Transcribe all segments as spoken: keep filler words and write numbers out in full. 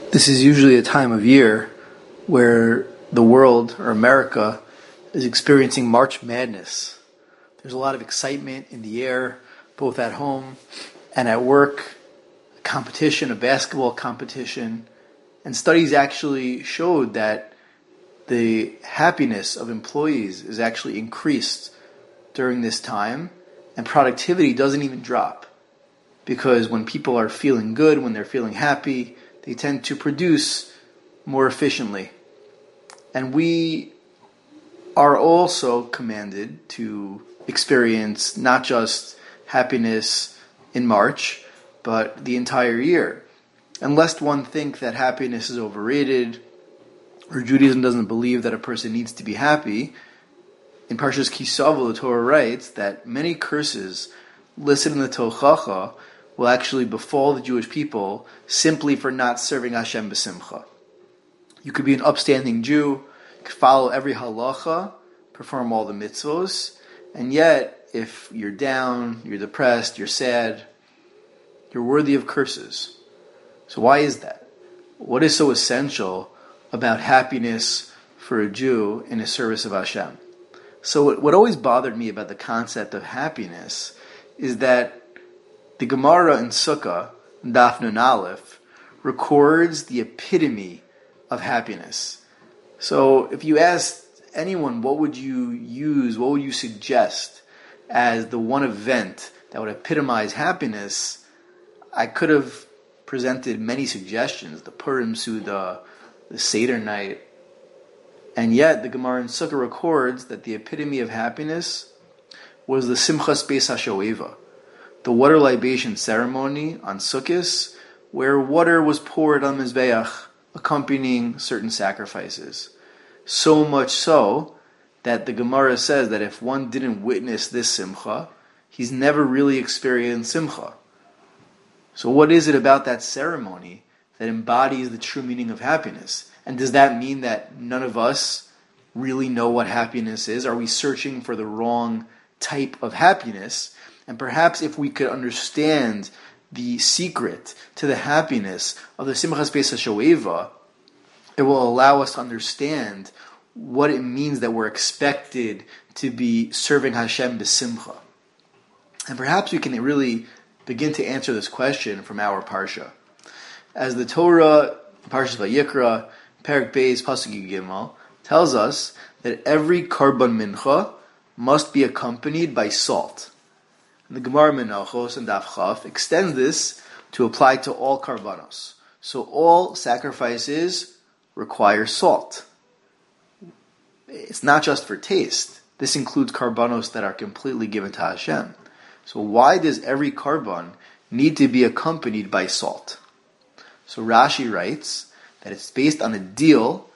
This is usually a time of year where the world, or America, is experiencing March Madness. There's a lot of excitement in the air, both at home and at work, a competition, a basketball competition, and studies actually showed that the happiness of employees is actually increased during this time, and productivity doesn't even drop. Because when people are feeling good, when they're feeling happy, they tend to produce more efficiently. And we are also commanded to experience not just happiness in March, but the entire year. And lest one think that happiness is overrated, or Judaism doesn't believe that a person needs to be happy, in Parshas Kisavo, the Torah writes that many curses listed in the Tochacha will actually befall the Jewish people simply for not serving Hashem b'simcha. You could be an upstanding Jew, you could follow every halacha, perform all the mitzvos, and yet, if you're down, you're depressed, you're sad, you're worthy of curses. So why is that? What is so essential about happiness for a Jew in the service of Hashem? So what, what always bothered me about the concept of happiness is that the Gemara in Sukkah, Daf Nun Aleph, records the epitome of happiness. So if you ask anyone, what would you use, what would you suggest as the one event that would epitomize happiness, I could have presented many suggestions, the Purim Suda, the Seder night, and yet the Gemara in Sukkah records that the epitome of happiness was the Simchas Beis HaShoeva, the water libation ceremony on Sukkot, where water was poured on Mizbeach, accompanying certain sacrifices. So much so that the Gemara says that if one didn't witness this simcha, he's never really experienced simcha. So what is it about that ceremony that embodies the true meaning of happiness? And does that mean that none of us really know what happiness is? Are we searching for the wrong type of happiness? And perhaps if we could understand the secret to the happiness of the Simchas Beis HaShoeva, it will allow us to understand what it means that we're expected to be serving Hashem b'simcha. And perhaps we can really begin to answer this question from our Parsha. As the Torah, Parshas Vayikra, Perek Beis, Pasuk Gimel, tells us that every Karban Mincha must be accompanied by salt. And the Gemara Menachos and Daf Chaf extends this to apply to all karbanos. So all sacrifices require salt. It's not just for taste. This includes karbanos that are completely given to Hashem. So why does every karban need to be accompanied by salt? So Rashi writes that it's based on a deal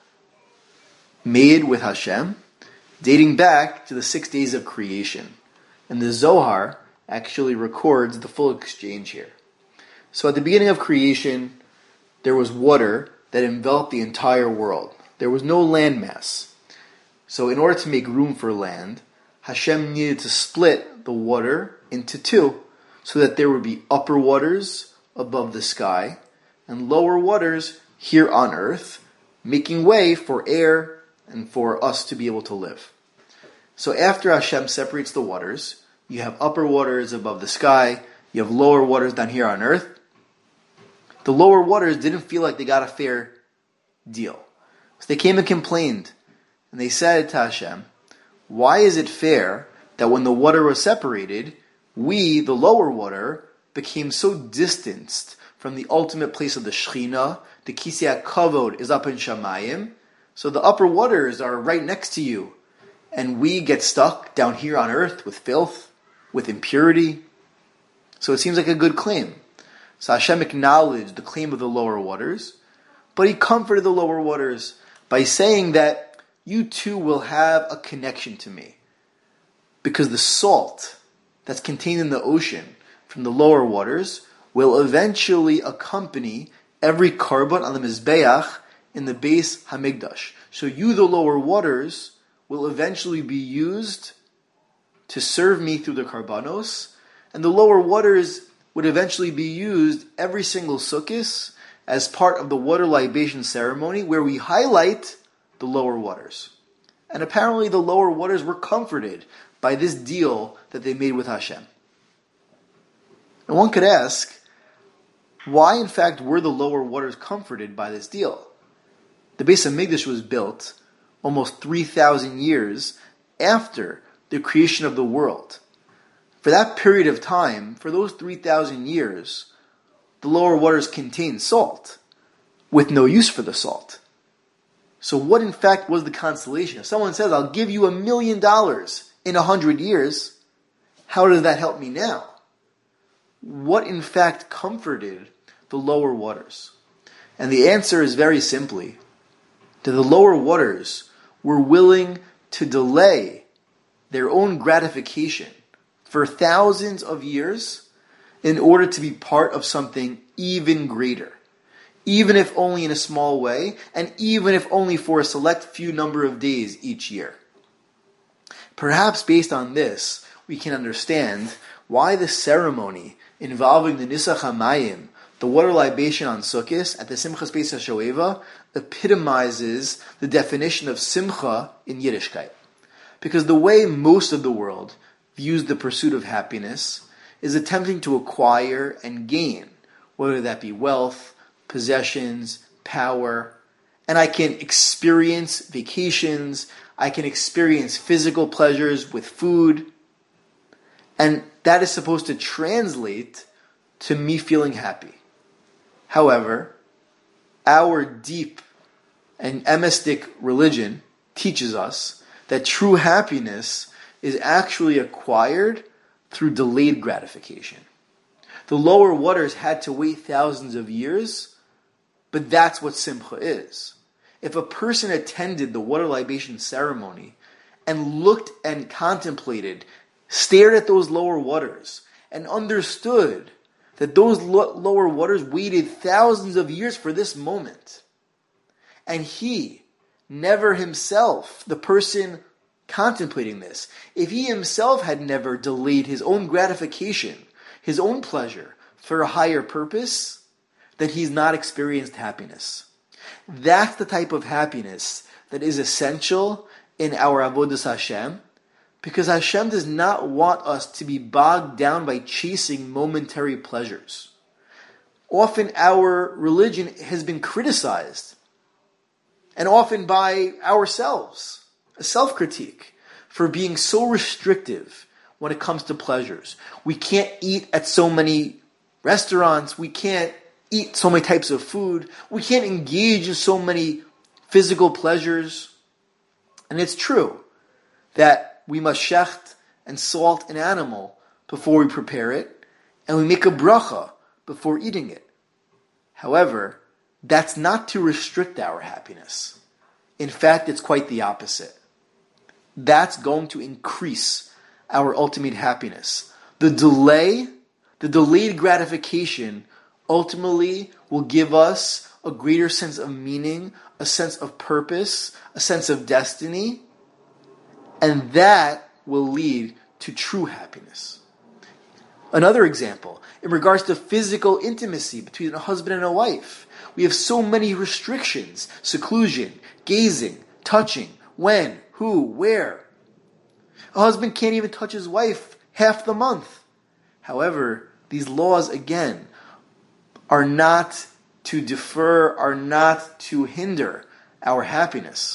made with Hashem dating back to the six days of creation. And the Zohar actually records the full exchange here. So at the beginning of creation, there was water that enveloped the entire world. There was no landmass. So in order to make room for land, Hashem needed to split the water into two so that there would be upper waters above the sky and lower waters here on earth, making way for air and for us to be able to live. So after Hashem separates the waters, you have upper waters above the sky, you have lower waters down here on earth. The lower waters didn't feel like they got a fair deal. So they came and complained. And they said to Hashem, why is it fair that when the water was separated, we, the lower water, became so distanced from the ultimate place of the Shechina, the Kisei HaKavod is up in Shamayim, so the upper waters are right next to you, and we get stuck down here on earth with filth, with impurity. So it seems like a good claim. So Hashem acknowledged the claim of the lower waters, but He comforted the lower waters by saying that you too will have a connection to me. Because the salt that's contained in the ocean from the lower waters will eventually accompany every karban on the Mizbeach in the Beis Hamikdash. So you, the lower waters, will eventually be used to serve me through the karbanos, and the lower waters would eventually be used every single sukkis as part of the water libation ceremony where we highlight the lower waters. And apparently the lower waters were comforted by this deal that they made with Hashem. And one could ask, why in fact were the lower waters comforted by this deal? The Beis HaMikdash was built almost three thousand years after the creation of the world. For that period of time, for those three thousand years, the lower waters contained salt, with no use for the salt. So what in fact was the consolation? If someone says, I'll give you a million dollars in a hundred years, how does that help me now? What in fact comforted the lower waters? And the answer is very simply that the lower waters were willing to delay their own gratification for thousands of years in order to be part of something even greater, even if only in a small way, and even if only for a select few number of days each year. Perhaps based on this, we can understand why the ceremony involving the Nisach HaMayim, the water libation on Sukkot at the Simchas Beis HaShoeva, epitomizes the definition of Simcha in Yiddishkeit. Because the way most of the world views the pursuit of happiness is attempting to acquire and gain, whether that be wealth, possessions, power, and I can experience vacations, I can experience physical pleasures with food, and that is supposed to translate to me feeling happy. However, our deep and emistic religion teaches us that true happiness is actually acquired through delayed gratification. The lower waters had to wait thousands of years, but that's what Simcha is. If a person attended the water libation ceremony and looked and contemplated, stared at those lower waters, and understood that those lo- lower waters waited thousands of years for this moment, and he, never himself, the person contemplating this, if he himself had never delayed his own gratification, his own pleasure, for a higher purpose, then he's not experienced happiness. That's the type of happiness that is essential in our Avodas Hashem, because Hashem does not want us to be bogged down by chasing momentary pleasures. Often our religion has been criticized, and often by ourselves, a self-critique, for being so restrictive when it comes to pleasures. We can't eat at so many restaurants, we can't eat so many types of food, we can't engage in so many physical pleasures. And it's true that we must shecht and salt an animal before we prepare it, and we make a bracha before eating it. However, that's not to restrict our happiness. In fact, it's quite the opposite. That's going to increase our ultimate happiness. The delay, the delayed gratification ultimately will give us a greater sense of meaning, a sense of purpose, a sense of destiny, and that will lead to true happiness. Another example, in regards to physical intimacy between a husband and a wife, we have so many restrictions: seclusion, gazing, touching, when, who, where. A husband can't even touch his wife half the month. However, these laws, again, are not to defer, are not to hinder our happiness.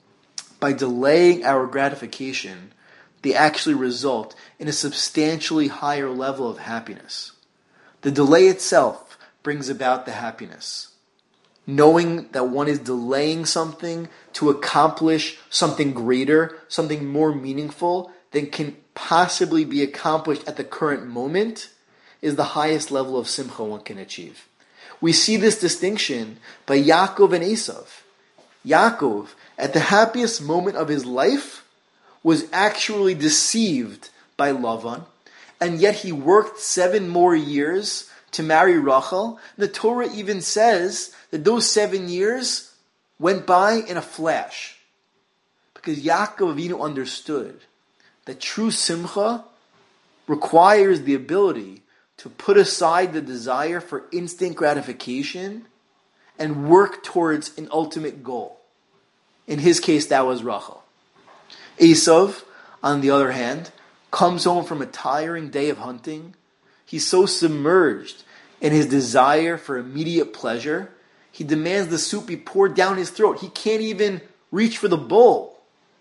By delaying our gratification, they actually result in a substantially higher level of happiness. The delay itself brings about the happiness. Knowing that one is delaying something to accomplish something greater, something more meaningful than can possibly be accomplished at the current moment, is the highest level of simcha one can achieve. We see this distinction by Yaakov and Esav. Yaakov, at the happiest moment of his life, was actually deceived by Lavan, and yet he worked seven more years to marry Rachel. The Torah even says that those seven years went by in a flash, because Yaakov Avinu understood that true simcha requires the ability to put aside the desire for instant gratification and work towards an ultimate goal. In his case, that was Rachel. Esav, on the other hand, comes home from a tiring day of hunting. He's so submerged in his desire for immediate pleasure, he demands the soup be poured down his throat. He can't even reach for the bowl.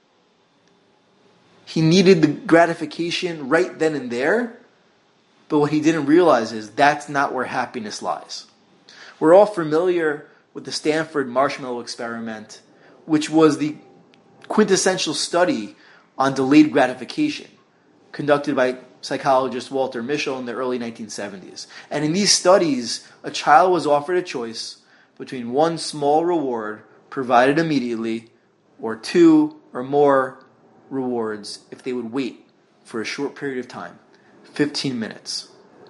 He needed the gratification right then and there, but what he didn't realize is that's not where happiness lies. We're all familiar with the Stanford Marshmallow Experiment, which was the quintessential study on delayed gratification, conducted by psychologist Walter Mischel in the early nineteen seventies. And in these studies, a child was offered a choice between one small reward provided immediately or two or more rewards if they would wait for a short period of time, fifteen minutes.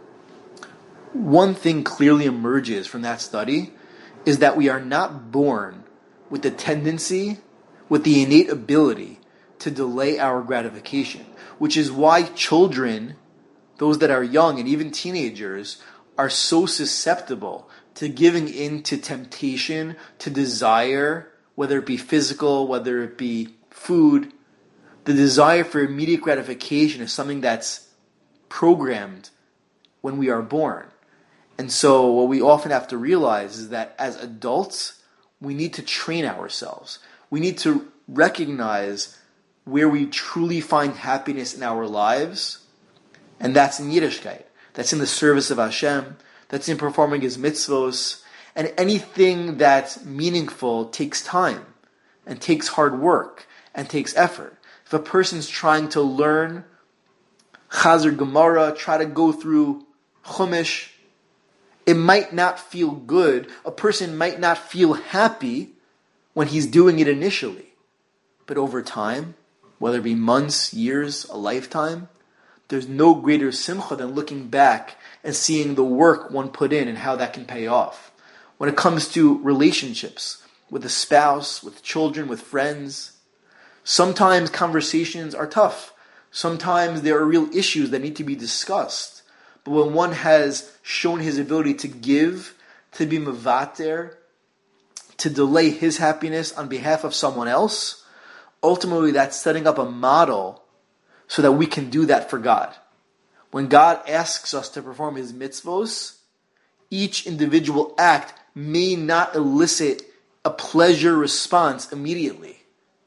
One thing clearly emerges from that study is that we are not born with the tendency, with the innate ability to delay our gratification, which is why children, those that are young and even teenagers, are so susceptible to giving in to temptation, to desire, whether it be physical, whether it be food. The desire for immediate gratification is something that's programmed when we are born. And so what we often have to realize is that as adults, we need to train ourselves. We need to recognize where we truly find happiness in our lives, and that's in Yiddishkeit. That's in the service of Hashem. That's in performing His mitzvos. And anything that's meaningful takes time, and takes hard work, and takes effort. If a person's trying to learn Chazar Gemara, try to go through Chumash, it might not feel good. A person might not feel happy when he's doing it initially. But over time, whether it be months, years, a lifetime, there's no greater simcha than looking back and seeing the work one put in and how that can pay off. When it comes to relationships, with a spouse, with children, with friends, sometimes conversations are tough. Sometimes there are real issues that need to be discussed. But when one has shown his ability to give, to be mevater, to delay his happiness on behalf of someone else, ultimately that's setting up a model so that we can do that for God. When God asks us to perform His mitzvos, each individual act may not elicit a pleasure response immediately.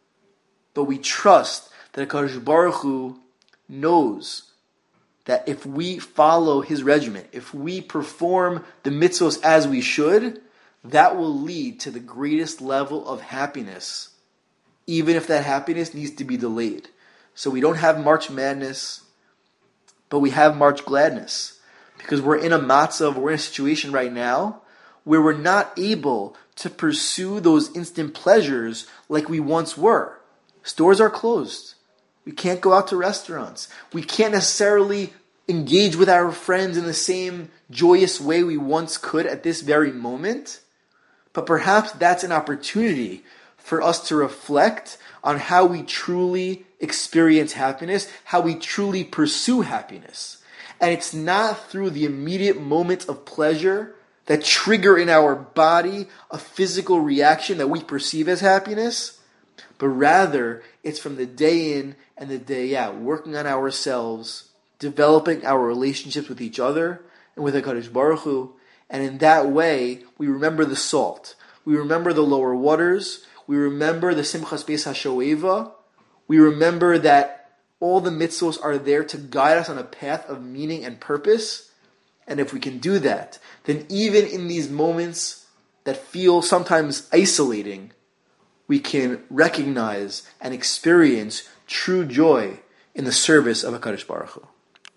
But we trust that HaKadosh Baruch Hu knows that if we follow His regimen, if we perform the mitzvos as we should, that will lead to the greatest level of happiness, even if that happiness needs to be delayed. So we don't have March Madness, but we have March Gladness, because we're in a matzav, we're in a situation right now where we're not able to pursue those instant pleasures like we once were. Stores are closed. We can't go out to restaurants. We can't necessarily engage with our friends in the same joyous way we once could at this very moment. But perhaps that's an opportunity for us to reflect on how we truly experience happiness, how we truly pursue happiness. And it's not through the immediate moments of pleasure that trigger in our body a physical reaction that we perceive as happiness, but rather it's from the day in and the day out, working on ourselves, developing our relationships with each other and with HaKadosh Baruch Hu. And in that way, we remember the salt. We remember the lower waters. We remember the Simchas Beis HaShoeva. We remember that all the mitzvos are there to guide us on a path of meaning and purpose. And if we can do that, then even in these moments that feel sometimes isolating, we can recognize and experience true joy in the service of HaKadosh Baruch Hu.